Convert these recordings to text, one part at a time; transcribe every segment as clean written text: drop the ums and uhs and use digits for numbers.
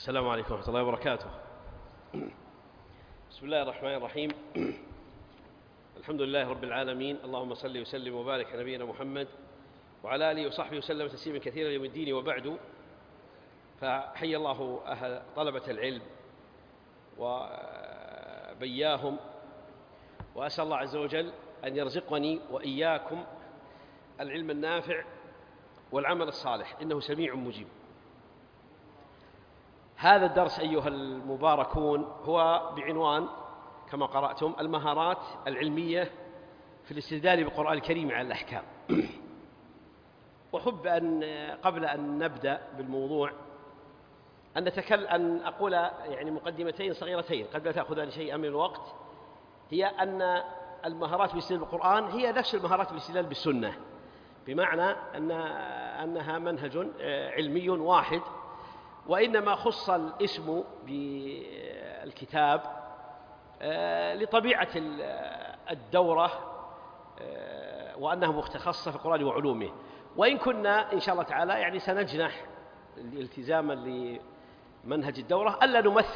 السلام عليكم ورحمة الله وبركاته. بسم الله الرحمن الرحيم. الحمد لله رب العالمين، اللهم صل وسلم وبارك على نبينا محمد وعلى آله وصحبه وسلم تسليما كثيرا يوم الدين، وبعد، فحي الله أهل طلبة العلم وبياهم، وأسأل الله عز وجل أن يرزقني وإياكم العلم النافع والعمل الصالح، إنه سميع مجيب. هذا الدرس أيها المباركون هو بعنوان كما قرأتم: المهارات العلمية في الاستدلال بالقرآن الكريم على الأحكام. وأحب أن قبل أن نبدأ بالموضوع أن أقول مقدمتين صغيرتين قد لا تأخذان شيئا من الوقت، هي أن المهارات في الاستدلال بالقرآن هي نفس المهارات في الاستدلال بالسنة، بمعنى أنها منهج علمي واحد، وإنما خص الاسم بالكتاب لطبيعة الدورة وأنها متخصصة في القرآن وعلومه. وإن كنا إن شاء الله تعالى سنجنح التزاما لمنهج الدورة ألا نمثل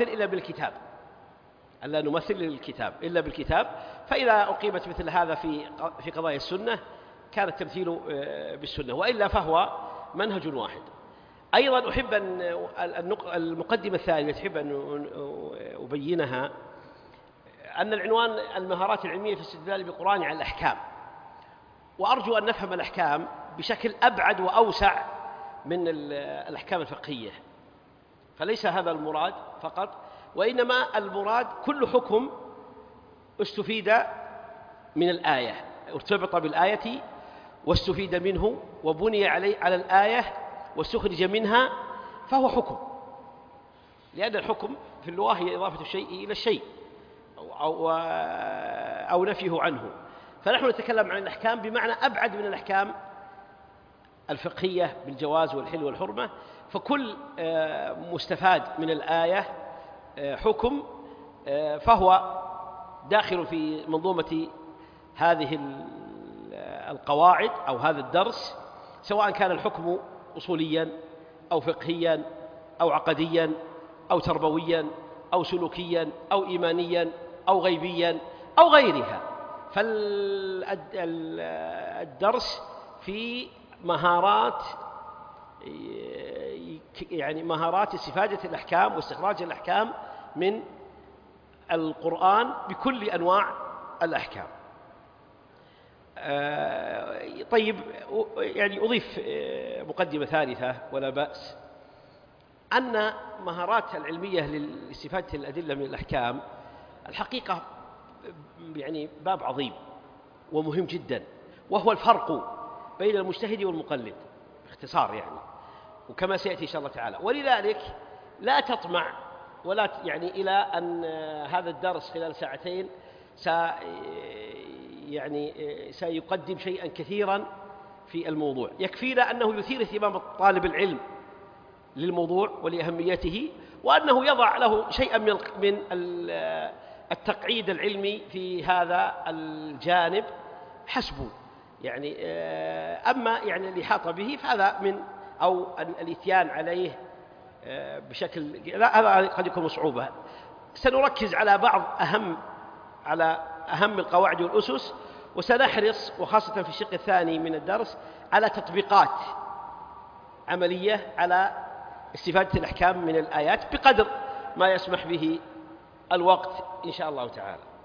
إلا بالكتاب، فإذا أقيمت مثل هذا في قضايا السنة كان التمثيل بالسنة، وإلا فهو منهج واحد. أيضا أحب أن المقدمة الثانية أحب أن أبينها، أن العنوان المهارات العلمية في الاستدلال بالقرآن على الأحكام، وأرجو أن نفهم الأحكام بشكل أبعد وأوسع من الأحكام الفقهية، فليس هذا المراد فقط، وإنما المراد كل حكم استفيد من الآية، ارتبط بالآية واستفيد منه وبني على الآية واستخرج منها، فهو حكم، لأن الحكم في اللغة هي إضافة الشيء إلى الشيء أو نفيه عنه. فنحن نتكلم عن الأحكام بمعنى أبعد من الأحكام الفقهية بالجواز والحل والحرمة، فكل مستفاد من الآية حكم، فهو داخل في منظومة هذه القواعد أو هذا الدرس، سواء كان الحكم أصوليا أو فقهيا أو عقديا أو تربويا أو سلوكيا أو إيمانيا أو غيبيا أو غيرها. فالدرس في مهارات مهارات استفادة الأحكام واستخراج الأحكام من القرآن بكل أنواع الأحكام. طيب، أضيف مقدمة ثالثة ولا بأس، أن مهارات العلمية لاستفادة الأدلة من الأحكام الحقيقة باب عظيم ومهم جدا، وهو الفرق بين المجتهد والمقلد باختصار، وكما سيأتي إن شاء الله تعالى. ولذلك لا تطمع ولا إلى أن هذا الدرس خلال ساعتين سيقدم شيئا كثيرا في الموضوع. يكفينا أنه يثير اهتمام طالب العلم للموضوع ولأهميته، وأنه يضع له شيئا من التقعيد العلمي في هذا الجانب حسبه. أما الإحاطة به فهذا أو الإتيان عليه بشكل هذا قد يكون صعوبة. سنركز على أهم القواعد والأسس، وسنحرص وخاصة في الشق الثاني من الدرس على تطبيقات عملية على استفادة الأحكام من الآيات بقدر ما يسمح به الوقت إن شاء الله تعالى.